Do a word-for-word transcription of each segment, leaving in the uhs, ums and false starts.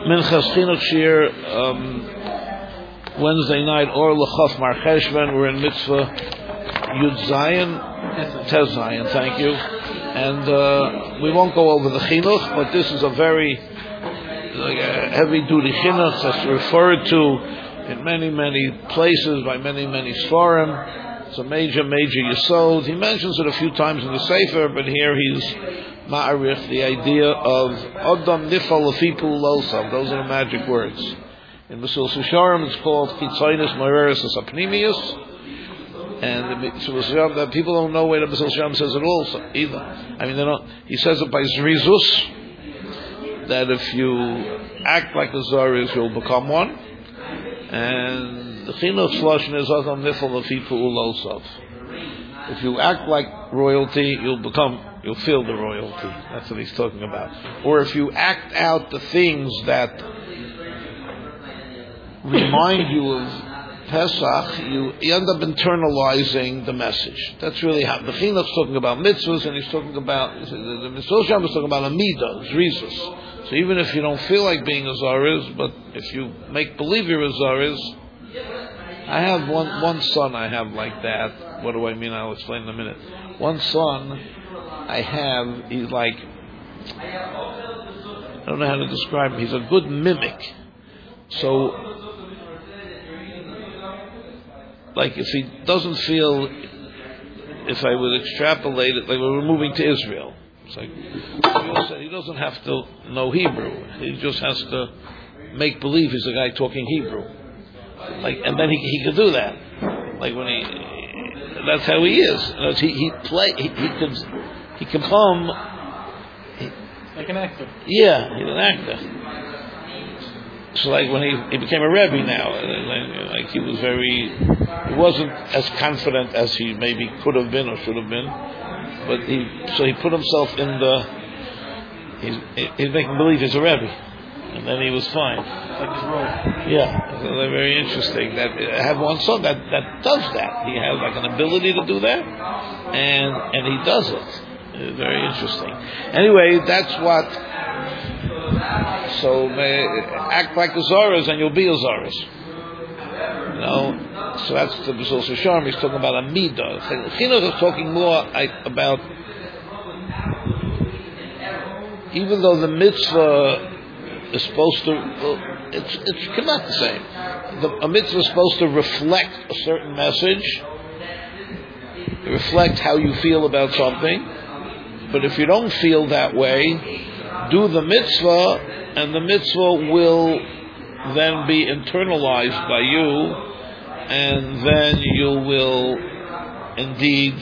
Minchas Chinuch Shir, um, Wednesday night, Or L'Chaf Mar Cheshvan. We're in Mitzvah Yud Zayin, Tez Zayin, thank you. And uh, we won't go over the Chinuch, but this is a very like a heavy-duty Chinuch that's referred to in many, many places by many, many Sforim. It's a major, major Yesod. He mentions it a few times in the Sefer, but here he's ma'arich the idea of Adam Nifal Lefi Pulosav. Those are the magic words. In Mesil Sisharim, it's called Kitzoinus Moireris Apnimius. And the Mesil Sisharim, that people don't know where the Mesil Sisharim says it also either. I mean, they don't. He says it by Zrizus, that if you act like a Zariz, you'll become one. And the Chinuch Lashon is Adam Nifal Lefi Pulosav. If you act like royalty, you'll become. You'll feel the royalty. That's what he's talking about. Or if you act out the things that remind you of Pesach, you, you end up internalizing the message. That's really how the Chinuch's talking about mitzvahs, and he's talking about the Mesil Shem is talking about a midah, zrizus. So even if you don't feel like being a zariz, but if you make believe you're a zariz, I have one one son. I have like that. What do I mean? I'll explain in a minute. One son I have, he's like, I don't know how to describe him. He's a good mimic. So, like if he doesn't feel, if I would extrapolate it, like we're moving to Israel. It's like, he doesn't have to know Hebrew. He just has to make believe he's a guy talking Hebrew. Like, and then he he could do that. Like when he, that's how he is. He he play. He, he could. He can become like an actor. Yeah, he's an actor. So like when he, he became a Rebbe now, like, like he was very, he wasn't as confident as he maybe could have been or should have been, but he so he put himself in the, he's, he's making believe he's a Rebbe, and then he was fine. Like his role. Yeah, so they're very interesting. That I have one son that, that does that. He has like an ability to do that, and and he does it. Very interesting. Anyway, that's what. So uh, act like a Zoras and you'll be a Zoras. You know. So that's the Mesil Sisharim. He's talking about a midah. Chinuch is talking more about, even though the mitzvah is supposed to, well, it's it's not the same. The, a mitzvah is supposed to reflect a certain message, reflect how you feel about something. But if you don't feel that way, do the mitzvah, and the mitzvah will then be internalized by you, and then you will indeed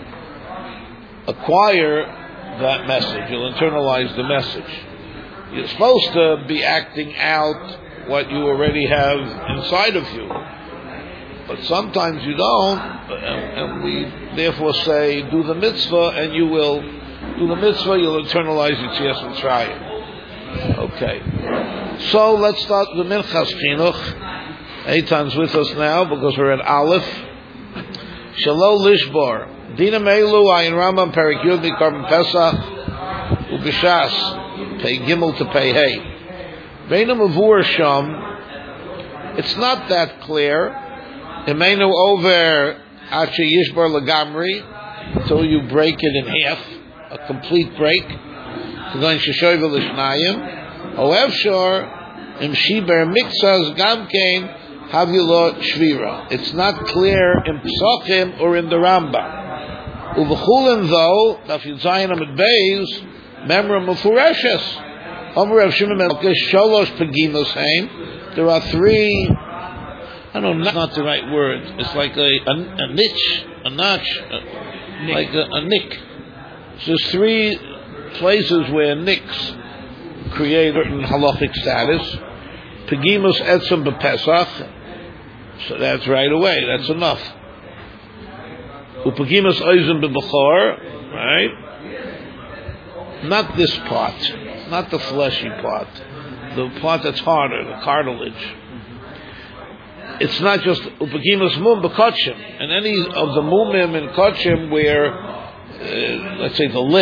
acquire that message. You'll internalize the message. You're supposed to be acting out what you already have inside of you. But sometimes you don't, and we therefore say, do the mitzvah, and you will do the mitzvah, you'll internalize Yetzias Mitzrayim. Okay. So let's start the Minchas Chinuch. Eitan's with us now because we're at Aleph. Shalom Lishbor. Dina Meilu, Ayin Rambam, Perik Yud, Korban Pesach, Ubishas, Pei Gimel to Pei Hey. Veina Mavur Sham. It's not that clear. Emeinu over Ache Yishbar Lagamri, until you break it in half. A complete break. Going Sheshoy v'lishnayim. However, im shiber mixas gamkein havilo shvira. It's not clear in Pesachim or in the Rambam. Uvechulin though, daf Yudzayin amid beis, memra mefureshes. Omer Rav Shimon ben Lakish sholosh paginos hain. There are three. I don't know, not, not the right word. It's like a a, a niche, a notch, a, like a, a nick. So there's three places where nicks create certain halachic status. Pegimus etzem b'Pesach, so that's right away. That's enough. Upegimus oizem b'Bechor, right? Not this part, not the fleshy part, the part that's harder, the cartilage. It's not just upegimus mum b'Kotchim, and any of the mumim and Kotchim where. Uh, let's say the lip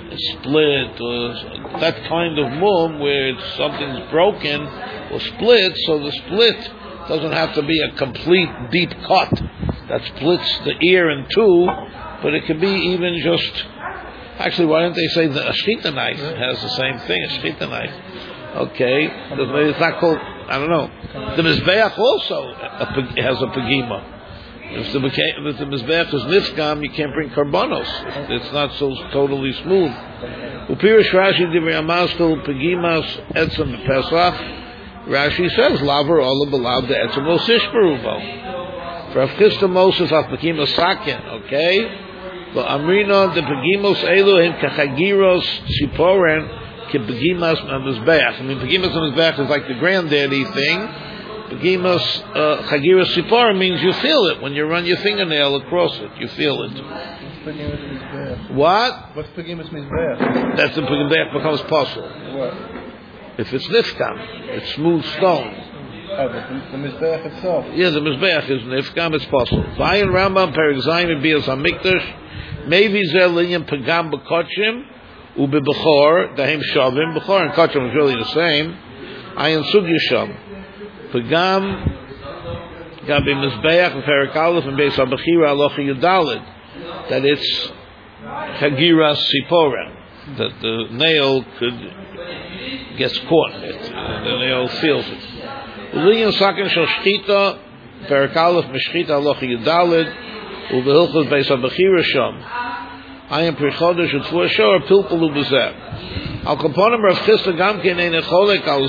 split, or that kind of mum where it's, something's broken or split, so the split doesn't have to be a complete deep cut that splits the ear in two, but it could be even just, actually, why don't they say the a shchita knife has the same thing, a shchita knife? Okay, maybe it's not called, I don't know. The Mizbeach also a, has a pagima. If the, if the Mizbeach is nifkam, you can't bring karbanos. It's not so totally smooth. Upirish Rashi divrei Amaskal pagimas etzem b'Pesach. Rashi says, Laver ola b'lav de etzem lo sishperubo. For Avchista Moses af pagimas sakin, okay? But Amrina de pagimos elu him kachagiros siporen ke pagimas mizbeach. I mean, pagimas mizbeach is like the granddaddy thing. Pagimas uh, chagiros siporen means you feel it when you run your fingernail across it. You feel it. What? What's pagimas mizbeach? That's the pagimas becomes possible. What? If it's nifkam, it's smooth stone. Oh, but the, the mizbeach itself. Yeah, the mizbeach is nifkam, it's possible. Vayin Rambam Perek Zayin and Bias Hamikdash, maybe zel linyan pagam b'kochim ube b'chor dahem shavim b'chor and kochim is really the same. Ayin sug yisham pagam gabi mizbeach and Perek Aleph and Beis Habachira alochi yudalid that it's chagira siporen, that the nail could gets caught in it, and the nail feels it. Ulinyan sakin shel shchita, Perek Aleph meshchita alochi yudalid, ubehilchos Beis Habachira sham. Ayim prichodesh utzvu ashor pilpulu b'zeh. Al kaponim Rav Chisda gamkin ein echolek al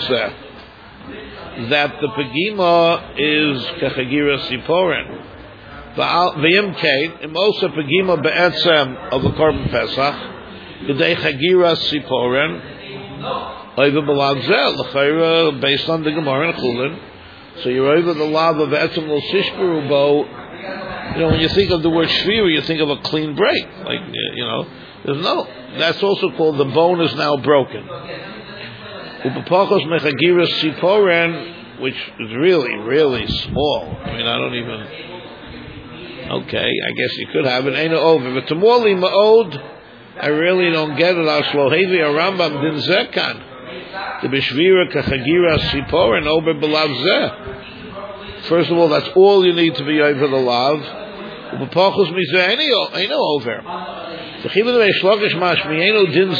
zeh. That the pagima is kechagira siporen. V'yim kein im osa pagima be'etzem of the korban pesach k'dei chagira siporen. Over b'lav zeh l'chayra based on the Gemara and Chulin. So you're over the lav of etzem lo sishperubo. You know, when you think of the word shvira, you think of a clean break. Like, you know, there's no, that's also called the bone is now broken. Upapachos mechagiras siporen, which is really, really small. I mean, I don't even, okay, I guess you could have it. Ain't over. But tamorli ma'od, I really don't get it. Al shlohevi arambam din zekan. The bishvira kachagira siporen over b'lav zeh. First of all, that's all you need to be over the lav. Upapachos mizeh ain't no over. The chibud of Reish Lakish mashmienu din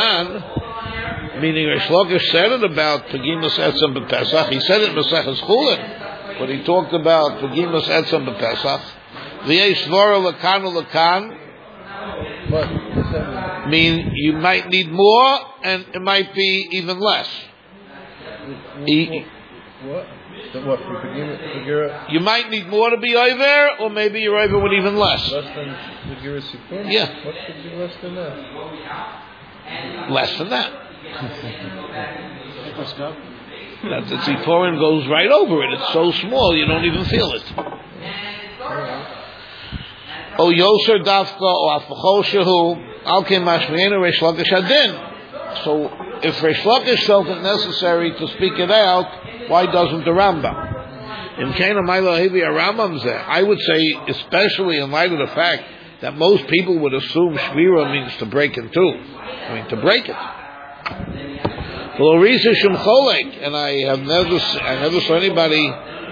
zekan, meaning Reish Lakish said it about pagimas etzem b'Pesach. He said it in Maseches Chulin, but he talked about pagimas etzem b'Pesach. V'yei svara lakan lakan. What? Mean you might need more, and it might be even less. What? What for pagira? You might need more to be over, or maybe you're over with even less. Less than pagira sipor? Yeah. What could be less than that? Less than that. That the tziporin goes right over it. It's so small you don't even feel it. O yoser dafka o afachol shehu al kem mashmienu Reish Lakish hadin. So if Reish Lakish felt it necessary to speak it out, why doesn't the Rambam? In Kana Maila Hevi a Rambam zeh. I would say, especially in light of the fact that most people would assume shvira means to break in two. I mean to break it. Well, Orisa Shum Cholek, and I have never, I never saw anybody.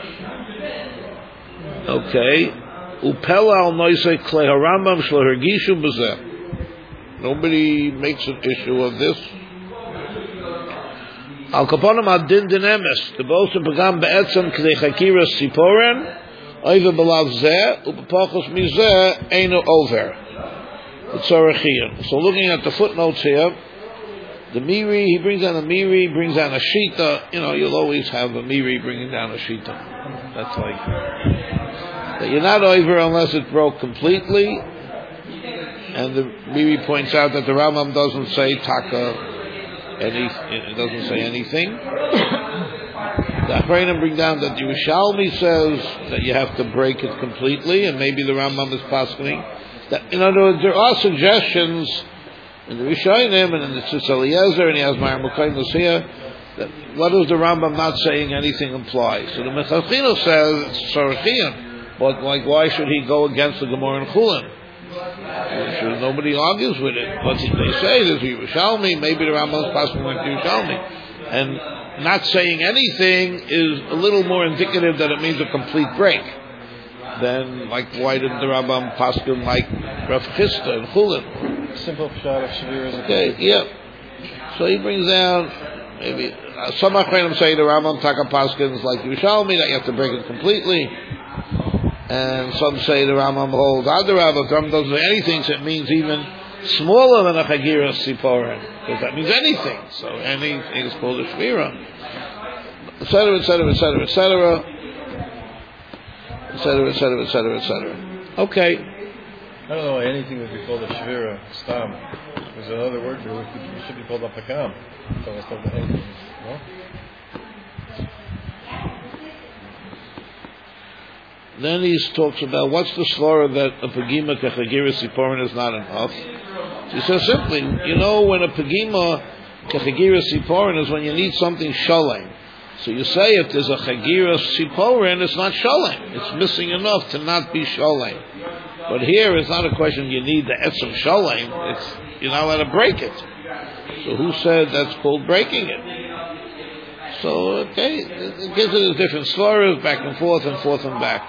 Okay. Upela al noisei klei harambam shlo hergishu b'zeh. Nobody makes an issue of this. Al kaponim adin din emes. The bosim pagam be'etzem k'dei chakira siporen oive b'lav zeh upapachos mizeh einu over. Tzorachiyim. So looking at the footnotes here, the Miri, he brings down a Miri, brings down a Shita. You know, you'll always have a Miri bringing down a Shita. That's like, that you're not over unless it broke completely. And the Miri points out that the Rambam doesn't say Taka, any, it doesn't say anything. The Achrayim bring down that Yerushalmi says that you have to break it completely, and maybe the Rambam is paskening. That, in other words, there are suggestions in the Rishonim and in the Tzitz Eliezer, and he has Ma'ar Mukaynos here, that what does the Rambam not saying anything imply? So the Mechalchino says it's Sarachiyim, but like why should he go against the Gemara and Chulin? So nobody argues with it. But they say there's Yerushalmi, maybe the Rambam's passing like Yerushalmi. And not saying anything is a little more indicative that it means a complete break. Then, like, why didn't the Rambam paskin like Rav Chisda and Chulin? Simple pshat of Shavir is a Okay, yeah. So he brings down, maybe, uh, some Achronim say the Rambam Taka paskins like Yerushalmi, that you have to break it completely. And some say the Rambam holds Adarab, but the Rambam doesn't say anything, so it means even smaller than a Chagira Siporin, because that means anything. So anything is called a Shvira. Et cetera, et cetera, et cetera, et cetera. Et cetera, et cetera, et cetera, et cetera. Okay. I don't know why anything would be called a Shavira, Stam. There's another word for it, it should be called a Pakam. So it's not anything, no? Then he talks about what's the slaughter that a Pagima Kechagira Siporin is not enough. So he says simply, you know, when a Pagima Kechagira Siporin is when you need something Shalem. So you say if there's a Chagira Siporin, it's not Shalem. It's missing enough to not be Shalem. But here it's not a question you need the Etzem Shalem, it's you're not allowed to break it. So who said that's called breaking it? So, okay, it gives it a different slaughter, back and forth and forth and back.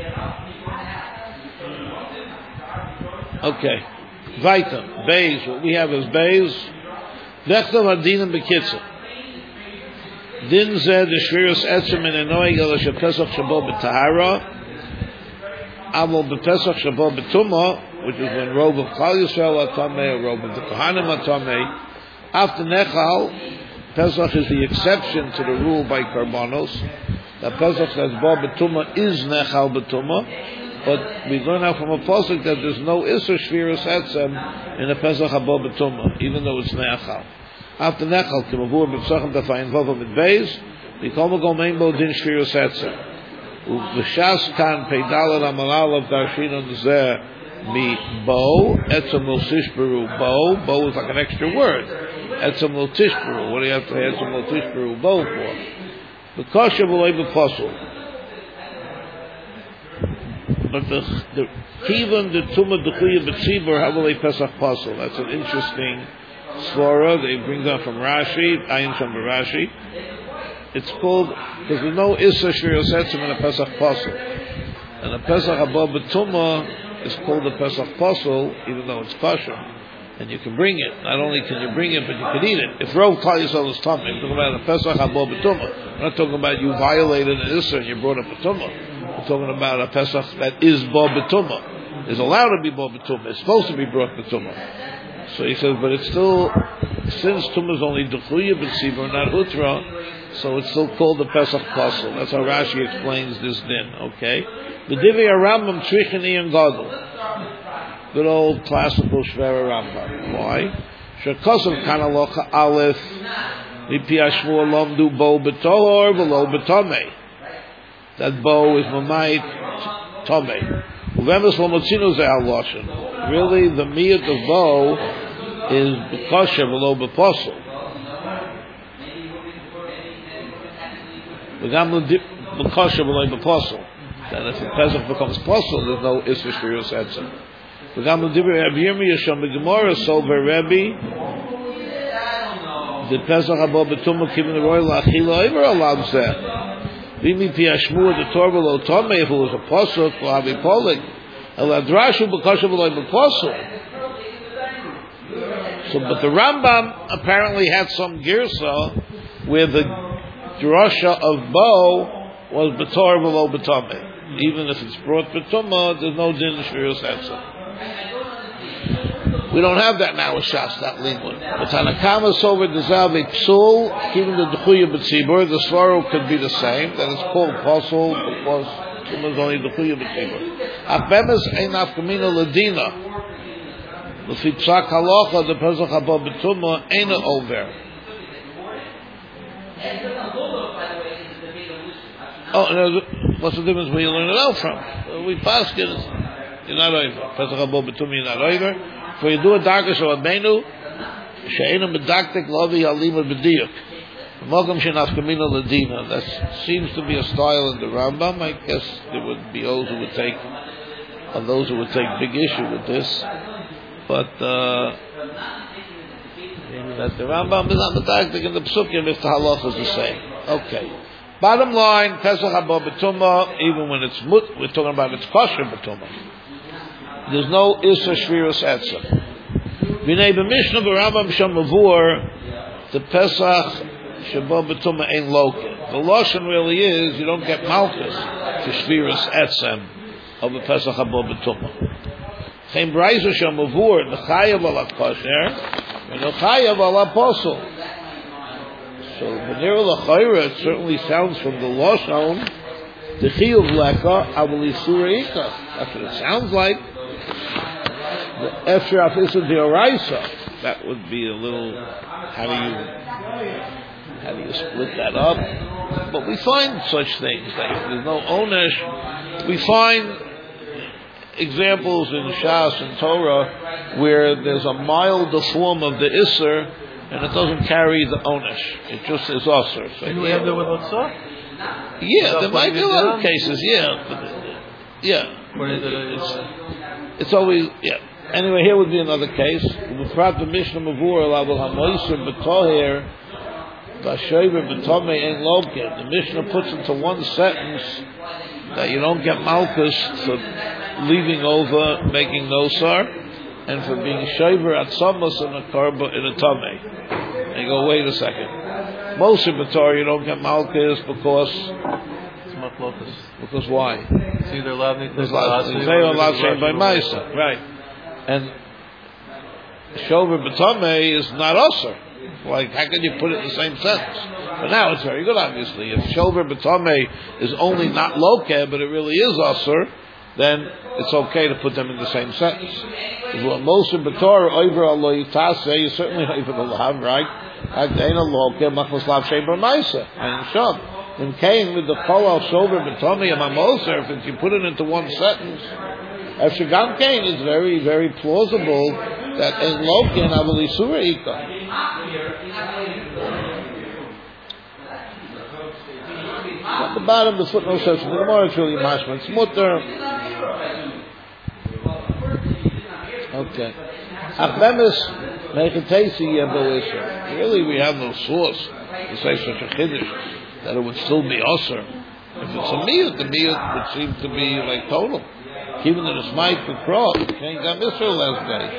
Okay. Weiter. Beis. What we have is Beis. Nechtav Hadinim B'Kitzur. Din Zeh the Shviras Etzem in Enoig El Shepesach Shabo B'Tahara. Aval B'Pesach Shabo B'Tumah, which is when robe of Klal Yisrael Atameh, or robe of the Kohanim Atameh. After Nechal, Pesach is the exception to the rule by Karbanos. That Pesach says Bo B'Tumah is Nechal B'Tumah, but we learn out from a pasuk that there's no Isser Shviras Etzem in a Pesach Bo B'Tumah, even though it's Nechal. After Nechal, Kimavur B'Pesachim Tafayin Vova Midbeis, B'Kol Gomein Bo Din Shviras Etzem. U'V'Shas Kan Peidal Amalal of Darshinon Zeh Mi Bo Etzem Lo Tishberu Bo. Bo is like an extra word. Etzem Lo Tishberu. What do you have to say Etzem Lo Tishberu Bo for? The kosher v'loy b'posel. But the the even the tumah dechuya b'tzibur havolei pesach posel. That's an interesting svara. They bring that from Rashi, Ayin from Rashi. It's called because there's no issa shviras etzem in a pesach posel, and a pesach above b'tumah is called a pesach posel, even though it's kosher. And you can bring it. Not only can you bring it, but you can eat it. If Rov Klal Yisrael is tummy, we're talking about a Pesach Habo B'Tumah. We're not talking about you violated an Issa and you brought up a Tumah. We're talking about a Pesach that is Bo B'Tumah. Is allowed to be Bo B'Tumah. It's supposed to be brought B'Tumah. So he says, but it's still, since Tumah is only Duchuya B'Tzibur, not Hutra, so it's still called the Pesach Pasel. That's how Rashi explains this din, okay? The Divi Rambam Trichini and Gadol. Good old classical Shvera Rambam. Why? Shekosov Kanalocha Aleph Mipi Ashmur Lomdu Bo B'Tohor V'Lo B'Tomei. That Bo is Mamayit Tomei. Uvemes Lomotzinu Ze Haloshen. Really, the miyut of Bo is B'Kosher V'Lo B'Posel. V'Gam B'Kosher V'Lo B'Posel. Then if the Pesach becomes Posel, there's no Issa Shviras Etzem. The Gamla Dibur Rabbi Yirmiyah Shom B'Gemara so Rabbi the Pesach Habo B'Tumah Kivin the Royal Achila Ever allowed Zeh V'mi Pi Ashmur the Torah Lo Tomei if it was a Posuk for Avi Polik El Adrashu B'Kosher V'Lo B'Posuk. So, but the Rambam apparently had some girsa where the drasha of Bo was B'Torah V'Lo B'Tomei. Even if it's brought B'Tumah, there's no din Shviras Etzem. We don't have that now with Shas, that limud. But Tanakama sover dezav psul, even the dechuya b'tzibur, the svaro could be the same. That it's called posel because Tumah is only dechuya b'tzibur. Apemes ein afkamina ladina. L'fi psak halacha the pesach haba b'tumah ein over. Oh, no, what's the difference where you learn it out from? We pass it. You're not over. Pesach haba b'tumah you're not over. For you do a darkish of a menu, she'enu medaktik lovi halima b'diyuk. Mogam shenafkamina ladina. That seems to be a style in the Rambam. I guess there would be those who would take of those who would take big issue with this, but uh, that the Rambam is not medactic in the Psukim if the halacha is the same. Okay. Bottom line, Pesach haba b'tumah, even when it's mut, we're talking about it's kosher b'tumah. There's no Issa Shviras Etzem. V'nei b'mishnah b'Rambam sham mavur, the Pesach Shabbat b'tumah ain't loket. The lashon really is you don't get malchus to Shviras Etzem of the Pesach haba b'tumah. Chaim Brayzer sham mavur, the chayav ala kosher, and the chayav ala posel. So, Benir L'chayra, it certainly sounds from the Lashon, the Chiyuv Leka, Avali Surah Ika. That's what it sounds like. The Efshir Afisa D'Oraisa, that would be a little, how do you, how do you split that up? But we find such things, like there's no Onesh. We find examples in Shas and Torah where there's a milder form of the Isser, and it doesn't carry the onesh. It just is usher. So and we have that with Otzah? Yeah, there might be a lot of cases, yeah. But, yeah. Or is it a, it's, it's always, yeah. Anyway, here would be another case. B'prat the Mishnah Mavur, L'avul HaMoiser B'toher, B'ashover B'tomei Ein Loket. The Mishnah puts into one sentence that you don't get malchus for leaving over, making nosar, and for being shaver at summos in a karba in a tame. And you go, wait a second. Most of the Torah you don't get malchus because it's machlokas. Because why? It's either lavnit or lavshein by ma'isa, right? And shaver b'tamei is not usher. Like, how can you put it in the same sentence? But now it's very good, obviously. If shaver b'tamei is only not lokeh, but it really is usher, then it's okay to put them in the same sentence. If most of the Torah over Allah Yitase, you certainly over the lav, right? Agdeina lokeh machmas lav sheber ma'isa and shab. When came with the kolal shover b'tomi and mamoser, if you put it into one sentence, after Gam Kain, it's very, very plausible that in lokeh and avolisura ika. At the bottom, the footnote says, the Gemara is really mashma. It's mutter. Okay. Achbemis mechetesi yeboisha. Really, we have no source to say such a chiddush that it would still be usher. If it's a miyut, the miyut would seem to be like total. Even in the smite the cross, can't get Israel last day.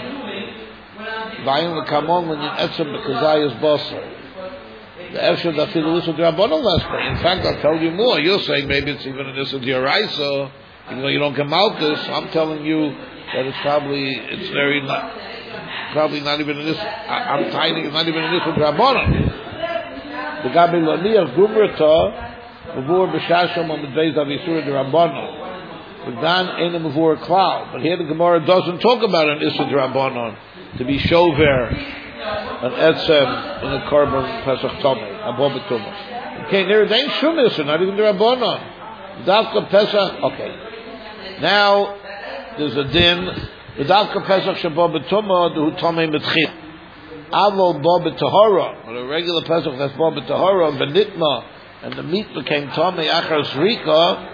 Vayin l'kamon when you etzem b'kazayas basar. The Efshad Afilu Issa D'Rabbanan last day. In fact, I'll tell you more. You're saying maybe it's even an Issa D'Oraisa, even though you don't come out this. I'm telling you that it's probably, it's very not, probably not even an Issa, I'm tiny, it's not even an Issa D'Rabbanan. The Gabi Laniach Gumrata, Mavur B'Shasham Amidveiz Avisura D'Rabbanan. V'dan Ein Mavur Klal. But here the Gemara doesn't talk about an Issa D'Rabbanan, to be shover, an etzem in a korban pesach tomei, a boba tumah. Okay, there ain't shum issue, not even the rabbanon. Davka pesach. Okay, now there's a din. The davka pesach shaboba tumah do tomei mitchil. Avol boba tahara, or a regular pesach that's boba tahara benitma, and the meat became tomei achar zrika.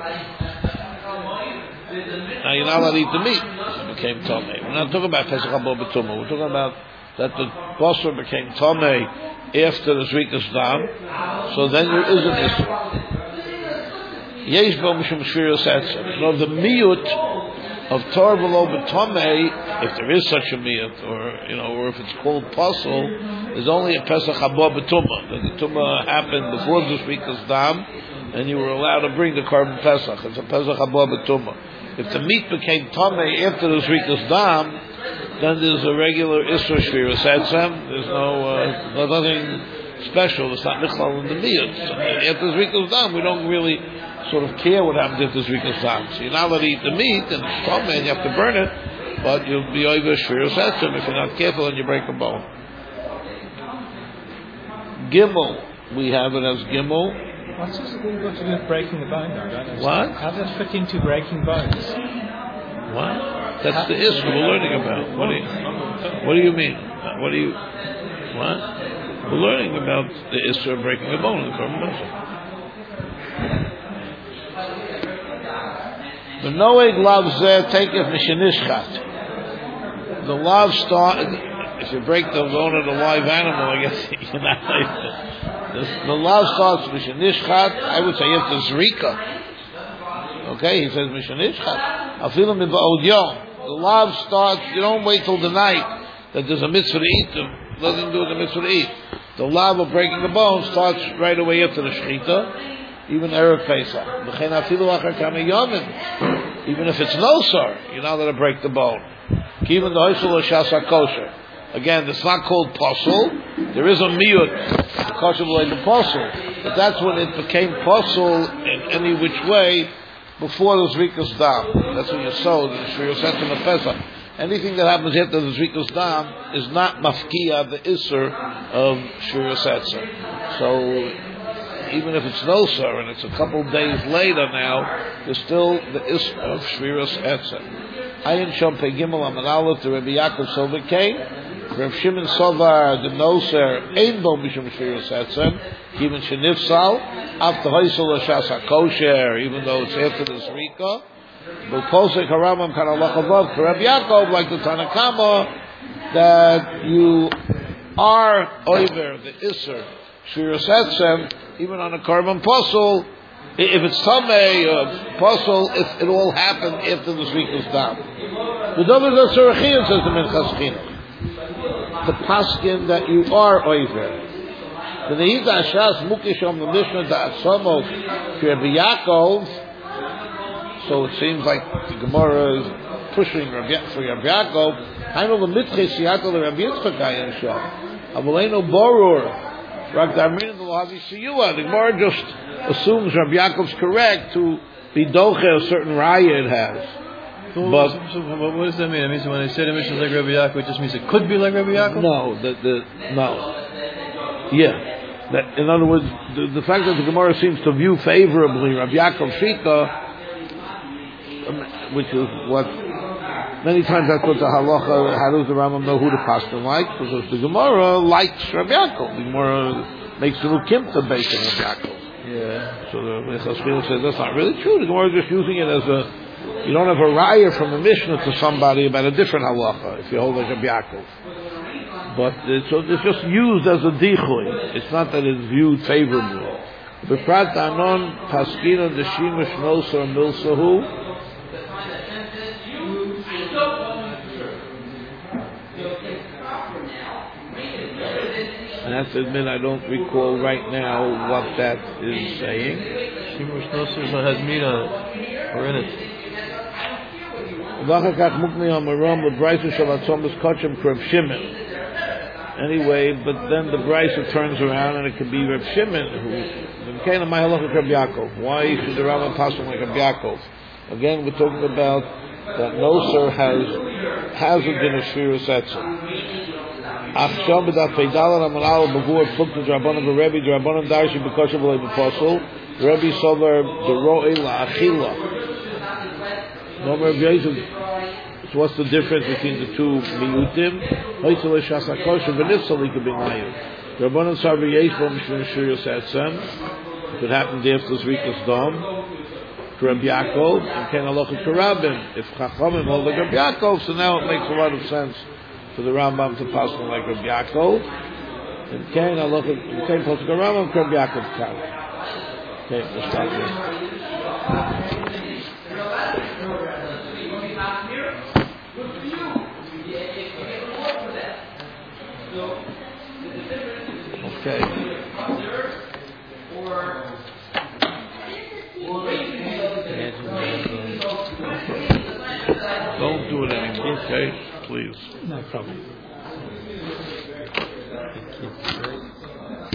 Now you're not allowed to eat the meat. It became tomei. We're not talking about pesach boba tumah. We're talking about that the basar became tamei after the zrikas dam, so then there is an issue. Yesh bo mishum shviras etzem. So the miyut of tar below b'tamei, if there is such a miyut, or you know, or if it's called pasul, is only a pesach haba b'tumah. That the tumah happened before the zrikas dam, and you were allowed to bring the korban pesach. It's a pesach haba b'tumah. If the meat became tamei after the zrikas dam, then there's a regular Isra Shvira Satsam. There's no, uh, there's nothing special. It's not Nichlal in the Miyut. After Zrika's done, we don't really sort of care what happens after Zrika's done. So you're not allowed to eat the meat, and it's Tomei, and you have to burn it, but you'll be over Shvira Satsam if you're not careful and you break a bone. Gimel, we have it as Gimel. What's this got to do with breaking the bone? I don't understand. What? How does that fit into breaking bones? What? That's the issue we're learning about. What do you, what do you mean? What do you, what? We're learning about the issue of breaking a bone in the Korban Pesach. The noeg lav zeh taketh mishenishchat. The lav start. If you break the bone of the live animal, I guess you're not. The, the lav starts mishenishchat. I would say you have to zrika. Okay, he says mishenishchat. Afilu miba'od yom. The lav starts. You don't wait till the night that there's a mitzvah to eat. Nothing to do with the mitzvah to eat. The lav of breaking the bone starts right away after the shechita, even erev Pesach. Even if it's no sir, you're not allowed to break the bone. Even the hoysel shasa kosher. Again, it's not called posel. There is a miyut kosher like the posel, but that's when it became posel in any which way before the zrikas dam. That's when you sold the shvius etzem of Pesach. Anything that happens after the zrikas dam is not mafkia the iser of shvius etzem. So even if it's no sir and it's a couple days later now, there's still the iser of shvius etzem. Ayin shom pegimel amanalot the Rabbi Yaakov Sober came. Rav Shimon Sovar the noser ein bo mishum shvius etzem. Even shenifsal after hoysel shas hakosher, even though it's after the zrika. But posek haramam kan Allah above for Rabbi Yaakov, like the Tanakama, that you are over the iser shvius etzem even on a korban posel. If it's tamei or posel, if it all happened after the zrika's dam. The double the Surachian says the Minchas Chinuch. The paskin that you are over. The Neida Ashas Mukisham the Mishnah that Somos Rabbi Yaakov. So it seems like the Gemara is pushing Rabbi, for Rabbi Yaakov. I know the Mitche Siyato the Rabbi Yitzchak Ayin Shah. Avaleno Borur. Rabbi Darmin the Lahavi Siyua. The Gemara just assumes Rabbi Yaakov's correct to be doche a certain raya it has. So, but so, so what does that mean? It means when they say the Mishnah is like Rabbi Yaakov, it just means it could be like Rabbi Yaakov? No, the, the, no. Yeah. That, in other words, the, the fact that the Gemara seems to view favorably Rabbi Yaakov Shita, which is what, many times that's what the halacha, how does the Rambam know who the pastor like? Because the Gemara likes Rabbi Yaakov. The Gemara makes the Lukimta based on Rabbi Yaakov. Yeah. So the Minchas Chinuch says that's not really true. The Gemara is just using it as a, you don't have a raya from a Mishnah to somebody about a different halacha if you hold like Rabbi Yaakov. But it's, so it's just used as a dichui. It's not that it's viewed favorably. B'prat anon paskina d'shimish nosar milsahu. And I have to admit, I don't recall right now what that is saying. Shimush nosar has meat on it, or in it. Anyway, but then the Brisa turns around and it could be Reb Shimon who became a Mahalach of Reb Yaakov. Why should the Rambam pass on like Reb Yaakov? Again, we're talking about that Noser has has a din of Shvirus Etzem. Achsham b'daf Peidal Ramanal b'Gur Pluk to Drabanan b'Rebbe Drabanan Darshi b'Kosher b'Lei b'Posel Rebbe Sover b'Ro'ei la'Achila. No more Yosef. So what's the difference between the two miyutim? Hoysel shasa kosher v'nifsal he could be mayu. Rabbanan sarvi yeshbom mishvin shiriyos etzem. If it happened after Zrikas Dom, to Rabbi Yaakov, and ken halacha to Rabbin. If Chachamim hold like Rabbi Yaakov, so now it makes a lot of sense for the Rambam to pass on like Rabbi Yaakov. And ken halacha, ken pass like Rambam to Rabbi Yaakov can. Okay, let's start here. Okay. Don't do it anymore, okay? Please. No problem.